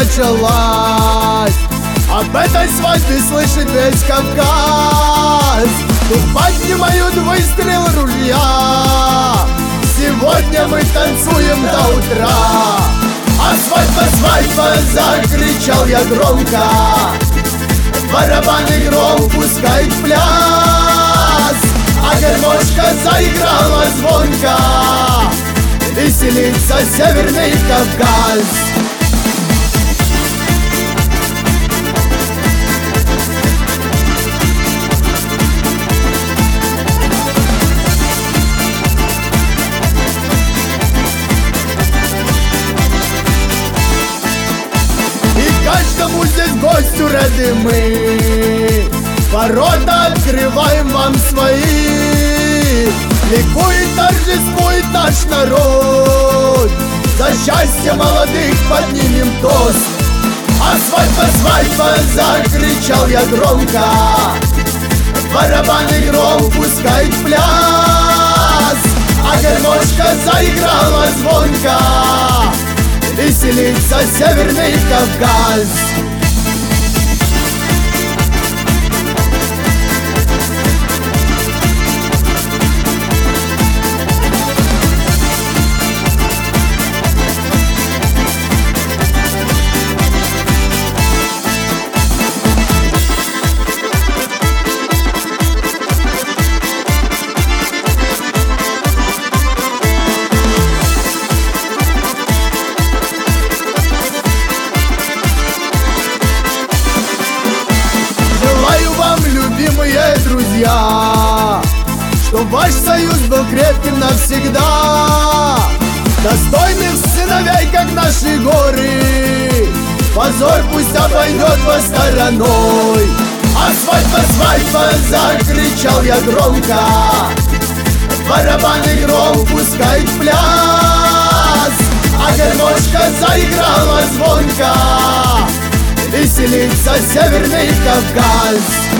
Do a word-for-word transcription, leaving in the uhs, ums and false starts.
началась. Об этой свадьбе слышит весь Кавказ. Тут поднимают выстрел ружья. Сегодня мы танцуем до утра. А свадьба, свадьба, закричал я громко. Барабаны гром пускает в пляс, а гармошка заиграла звонко. Веселится Северный Кавказ. Каждому здесь гостю рады мы, ворота открываем вам свои. Ликует, торжествует наш народ, за счастье молодых поднимем тост. А свадьба, свадьба, закричал я громко. Барабаны гром пускает в пляс, а гармошка заиграла звонко. Веселится Северный Кавказ. Любимые друзья, чтоб ваш союз был крепким навсегда, достойных сыновей, как наши горы. Позор пусть обойдет вас стороной. А свадьба, свадьба, закричал я громко. Барабаны гром пускает в пляс, а гармошка заиграла звонко. Веселится Северный Кавказ.